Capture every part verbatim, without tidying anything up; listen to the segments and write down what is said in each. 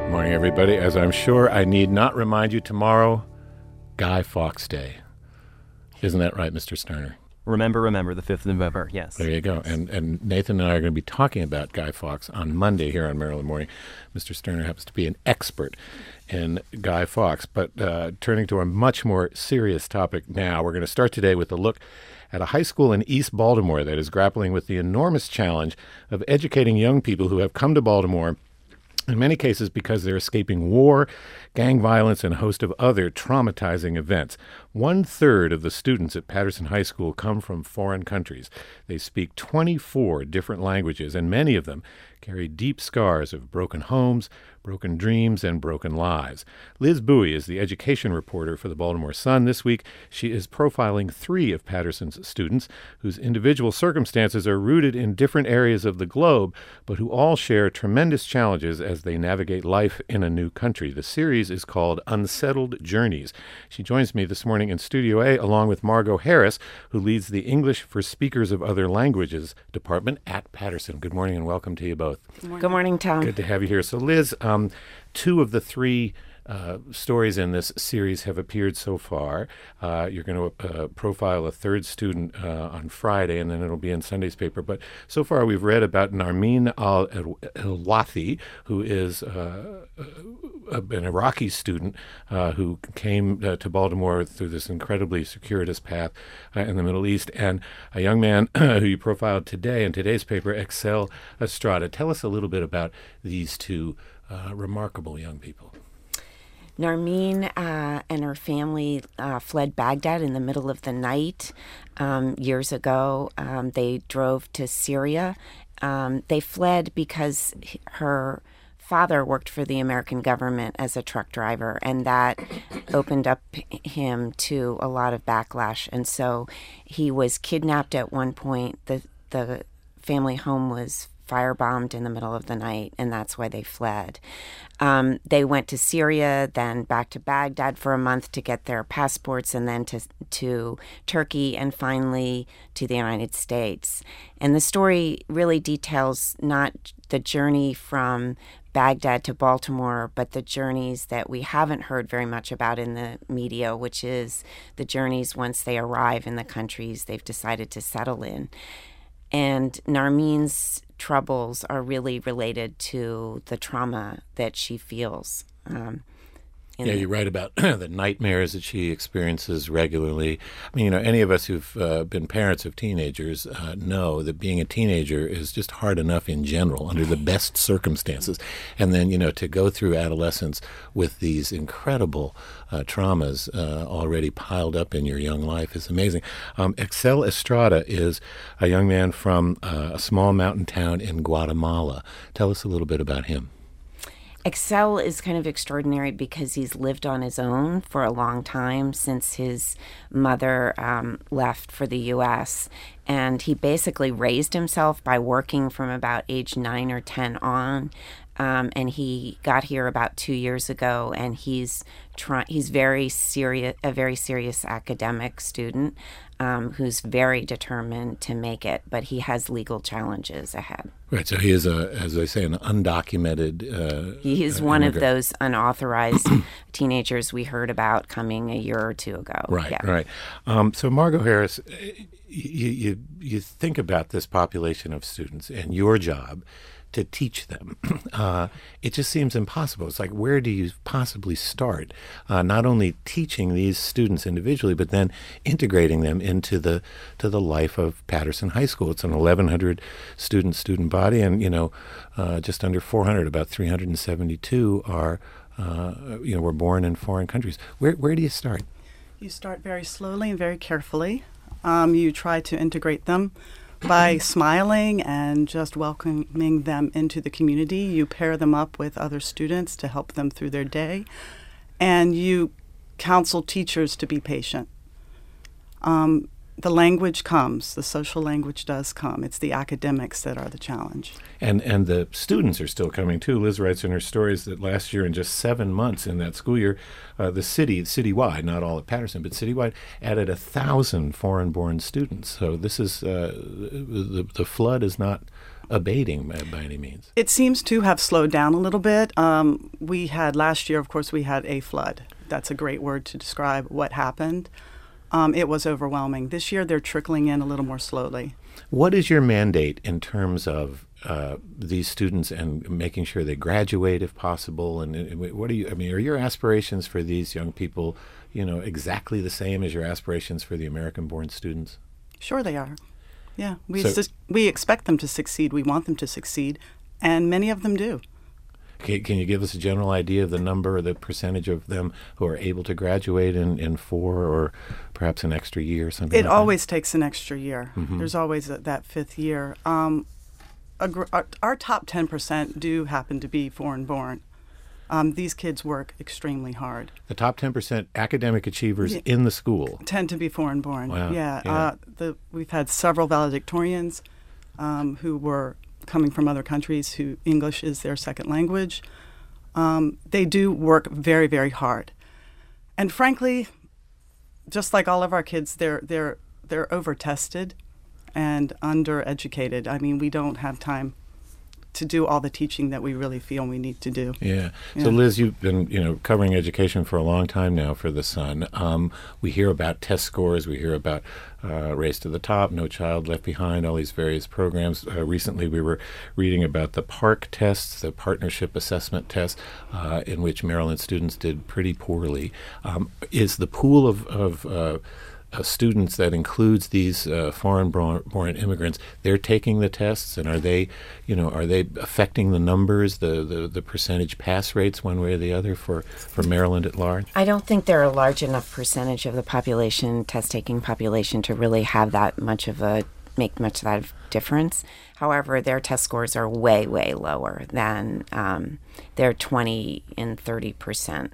Morning, everybody. As I'm sure I need not remind you, tomorrow, Guy Fawkes Day. Isn't that right, Mister Sterner? Remember, remember, the fifth of November, yes. There you go. And and Nathan and I are going to be talking about Guy Fawkes on Monday here on Maryland Morning. Mister Sterner happens to be an expert in Guy Fawkes. But uh, turning to a much more serious topic now, we're going to start today with a look at a high school in East Baltimore that is grappling with the enormous challenge of educating young people who have come to Baltimore, in many cases because they're escaping war, gang violence, and a host of other traumatizing events. One-third of the students at Patterson High School come from foreign countries. They speak twenty-four different languages, and many of them carry deep scars of broken homes, broken dreams, and broken lives. Liz Bowie is the education reporter for the Baltimore Sun this week. She is profiling three of Patterson's students whose individual circumstances are rooted in different areas of the globe, but who all share tremendous challenges as they navigate life in a new country. The series is called Unsettled Journeys. She joins me this morning in Studio A along with Margot Harris, who leads the English for Speakers of Other Languages department at Patterson. Good morning and welcome to you both. Good morning, Good morning Tom. Good to have you here. So Liz, um, two of the three uh, stories in this series have appeared so far. Uh, you're going to uh, profile a third student uh, on Friday, and then it'll be in Sunday's paper. But so far we've read about Narmeen Al-Elwathi, who is uh, an Iraqi student uh, who came uh, to Baltimore through this incredibly circuitous path uh, in the Middle East, and a young man who you profiled today in today's paper, Excel Estrada. Tell us a little bit about these two uh, remarkable young people. Narmeen uh, and her family uh, fled Baghdad in the middle of the night um, years ago. Um, they drove to Syria. Um, they fled because her father worked for the American government as a truck driver, and that opened up him to a lot of backlash. And so he was kidnapped at one point. The, the family home was firebombed in the middle of the night, and that's why they fled. Um, they went to Syria, then back to Baghdad for a month to get their passports, and then to to Turkey, and finally to the United States. And the story really details not the journey from Baghdad to Baltimore, but the journeys that we haven't heard very much about in the media, which is the journeys once they arrive in the countries they've decided to settle in. And Narmeen's troubles are really related to the trauma that she feels. Um, yeah, you write about the nightmares that she experiences regularly. I mean, you know, any of us who've uh, been parents of teenagers uh, know that being a teenager is just hard enough in general under the best circumstances. And then, you know, to go through adolescence with these incredible uh, traumas uh, already piled up in your young life is amazing. Um, Excel Estrada is a young man from uh, a small mountain town in Guatemala. Tell us a little bit about him. Excel is kind of extraordinary because he's lived on his own for a long time since his mother um, left for the U S, and he basically raised himself by working from about age nine or ten on. Um, and he got here about two years ago, and he's try- he's very serious, a very serious academic student um, who's very determined to make it, but he has legal challenges ahead. Right, so he is, a, as they say, an undocumented uh, He is uh, one immigrant. of those unauthorized teenagers we heard about coming a year or two ago. Right, yeah. right. Um, so, Margot Harris, you, you you think about this population of students and your job to teach them. Uh, it just seems impossible. It's like, where do you possibly start? Uh, not only teaching these students individually, but then integrating them into the to the life of Patterson High School. It's an eleven hundred student student body, and you know, uh, just under four hundred, about three hundred seventy-two are uh, you know were born in foreign countries. Where where do you start? You start very slowly and very carefully. Um, you try to integrate them by smiling and just welcoming them into the community. You pair them up with other students to help them through their day, and you counsel teachers to be patient. Um, The language comes. The social language does come. It's the academics that are the challenge. And and the students are still coming too. Liz writes in her stories that last year, in just seven months in that school year, uh, the city, citywide, not all at Patterson, but citywide, added a thousand foreign-born students. So this is uh, the the flood is not abating by, by any means. It seems to have slowed down a little bit. Um, we had last year, of course, we had a flood. That's a great word to describe what happened. Um, it was overwhelming. This year, they're trickling in a little more slowly. What is your mandate in terms of uh, these students and making sure they graduate if possible? And, and what do you? I mean, are your aspirations for these young people, you know, exactly the same as your aspirations for the American-born students? Sure, they are. Yeah, we So- sus- we expect them to succeed. We want them to succeed, and many of them do. Can, can you give us a general idea of the number or the percentage of them who are able to graduate in, in four or perhaps an extra year or something It like always takes an extra year. Mhm. There's always a, that fifth year. Um, a gr- our, our top ten percent do happen to be foreign-born. Um, these kids work extremely hard. that? The top ten percent academic achievers Yeah. in the school. Tend to be foreign-born. Wow, Yeah. yeah. Uh, the, we've had several valedictorians um, who were coming from other countries who English is their second language. Um, they do work very, very hard. And frankly, just like all of our kids, they're they're they're over-tested and under-educated. I mean, we don't have time to do all the teaching that we really feel we need to do. Yeah. Yeah. So, Liz, you've been, you know, covering education for a long time now for the Sun. Um, we hear about test scores. We hear about uh, Race to the Top, No Child Left Behind, all these various programs. Uh, recently, we were reading about the PARCC tests, the Partnership Assessment Test, uh, in which Maryland students did pretty poorly. Um, is the pool of, of uh, Uh, students that includes these uh, foreign-born immigrants, they're taking the tests, and are they, you know, are they affecting the numbers, the, the, the percentage pass rates one way or the other for, for Maryland at large? I don't think they're a large enough percentage of the population, test-taking population, to really have that much of a make much of that difference. However, their test scores are way, way lower than um, their twenty and thirty percent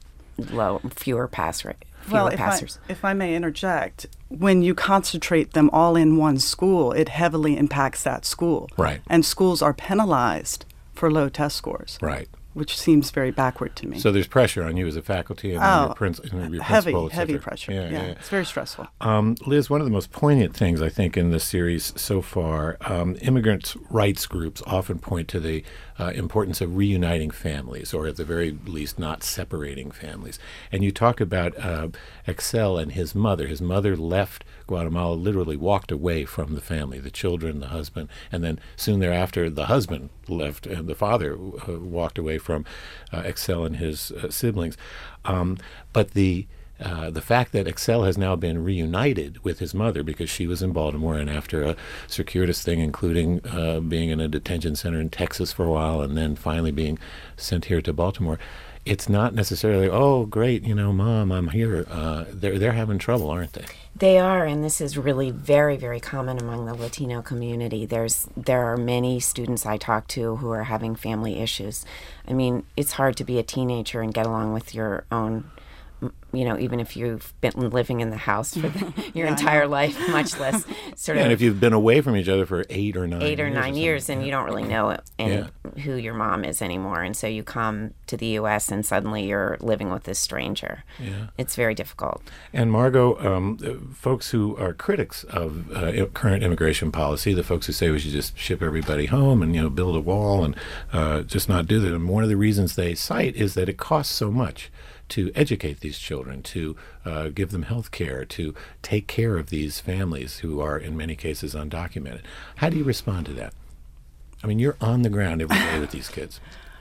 low, fewer pass rate. Well, Fewer if I, passers. if I may interject, when you concentrate them all in one school, it heavily impacts that school. Right. And schools are penalized for low test scores, Right. which seems very backward to me. So there's pressure on you as a faculty and on Oh, your, princ- and your heavy, principal, et heavy cetera. pressure. Yeah, Yeah, yeah. it's very stressful. Um, Liz, one of the most poignant things, I think, in this series so far, um, immigrant rights groups often point to the uh, importance of reuniting families, or at the very least, not separating families. And you talk about uh, Excel and his mother. His mother left Guatemala, literally walked away from the family, the children, the husband, and then soon thereafter, the husband left, and the father uh, walked away from uh, Excel and his uh, siblings. Um, but the Uh, the fact that Excel has now been reunited with his mother because she was in Baltimore, and after a circuitous thing, including uh, being in a detention center in Texas for a while and then finally being sent here to Baltimore, it's not necessarily, oh, great, you know, Mom, I'm here. Uh, they're, they're having trouble, aren't they? They are, and this is really very, very common among the Latino community. There's there are many students I talk to who are having family issues. I mean, it's hard to be a teenager and get along with your own, you know, even if you've been living in the house for the, your Yeah, I entire know. life, much less sort And of if you've been away from each other for eight or nine eight or years nine years, something, and yeah. you don't really know any, Yeah. who your mom is anymore, and so you come to the U S and suddenly you're living with this stranger. Yeah. It's very difficult. And Margot, um, uh, folks who are critics of uh, i- current immigration policy, the folks who say we should just ship everybody home and, you know, build a wall and uh, just not do that. And one of the reasons they cite is that it costs so much to educate these children, to uh, give them health care, to take care of these families who are, in many cases, undocumented. How do you respond to that? I mean, you're on the ground every day with these kids.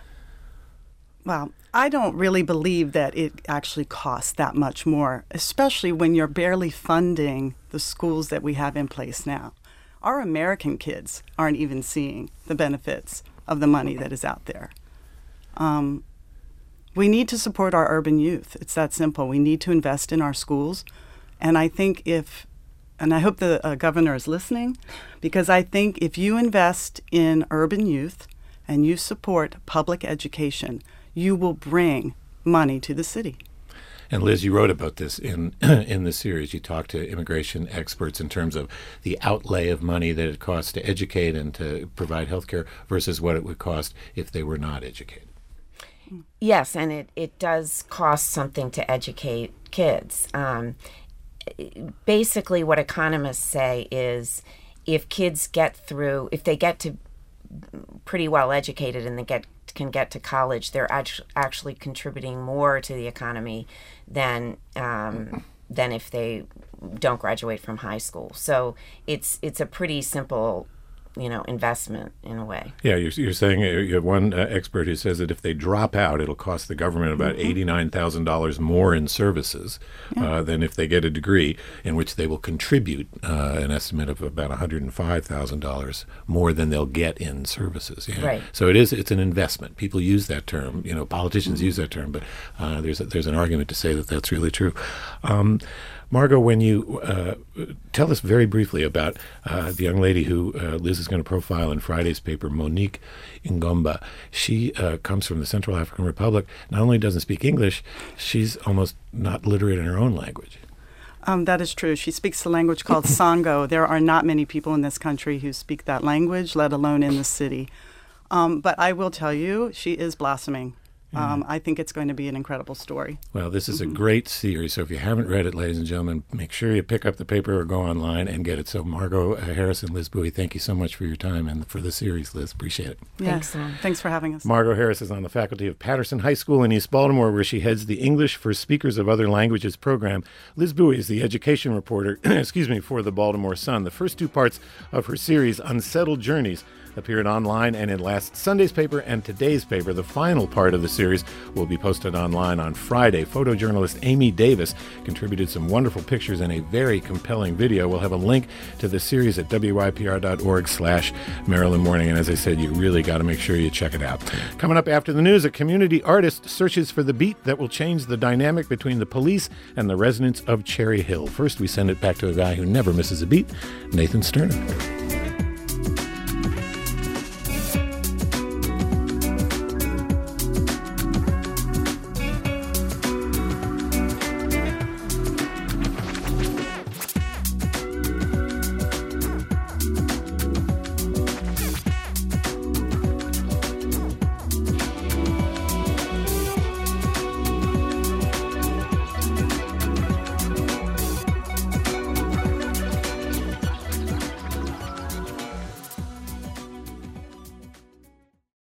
Well, I don't really believe that it actually costs that much more, especially when you're barely funding the schools that we have in place now. Our American kids aren't even seeing the benefits of the money that is out there. Um, we need to support our urban youth. It's that simple. We need to invest in our schools. And I think if, and I hope the uh, governor is listening, because I think if you invest in urban youth and you support public education, you will bring money to the city. And Liz, you wrote about this in in the series. You talked to immigration experts in terms of the outlay of money that it costs to educate and to provide health care versus what it would cost if they were not educated. Yes, and it, it does cost something to educate kids. Um, basically, what economists say is if kids get through, if they get to pretty well educated and they get can get to college, they're actu- actually contributing more to the economy than um, than if they don't graduate from high school. So it's it's a pretty simple, you know, investment in a way. Yeah, you're, you're saying you have one uh, expert who says that if they drop out, it'll cost the government about mm-hmm. eighty-nine thousand dollars more in services yeah. uh, than if they get a degree, in which they will contribute uh, an estimate of about one hundred five thousand dollars more than they'll get in services. Yeah. Right. So it is it's an investment. People use that term. You know, politicians mm-hmm. use that term, but uh, there's a, there's an argument to say that that's really true. Um, Margot, when you uh, tell us very briefly about uh, the young lady who uh, Liz is going to profile in Friday's paper, Monique Ngomba. She uh, comes from the Central African Republic, not only doesn't speak English, she's almost not literate in her own language. Um, that is true. She speaks a language called Sango. There are not many people in this country who speak that language, let alone in the city. Um, but I will tell you, she is blossoming. Um, I think it's going to be an incredible story. Well, this is mm-hmm. a great series. So if you haven't read it, ladies and gentlemen, make sure you pick up the paper or go online and get it. So Margot Harris and Liz Bowie, thank you so much for your time and for the series, Liz. Appreciate it. Yeah. Thanks, Sam. Thanks for having us. Margot Harris is on the faculty of Patterson High School in East Baltimore, where she heads the English for Speakers of Other Languages program. Liz Bowie is the education reporter excuse me, for the Baltimore Sun. The first two parts of her series, Unsettled Journeys, appeared online and in last Sunday's paper and today's paper. The final part of the series will be posted online on Friday. Photojournalist Amy Davis contributed some wonderful pictures and a very compelling video. We'll have a link to the series at W Y P R dot org slash Maryland Morning. And as I said, you really got to make sure you check it out. Coming up after the news, a community artist searches for the beat that will change the dynamic between the police and the residents of Cherry Hill. First, we send it back to a guy who never misses a beat, Nathan Sterner.